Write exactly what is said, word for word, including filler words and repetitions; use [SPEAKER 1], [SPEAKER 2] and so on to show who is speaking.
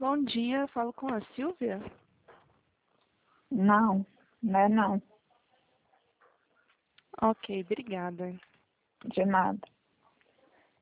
[SPEAKER 1] Bom dia, eu falo com a Silvia.
[SPEAKER 2] Não, não é não.
[SPEAKER 1] Ok, obrigada.
[SPEAKER 2] De nada.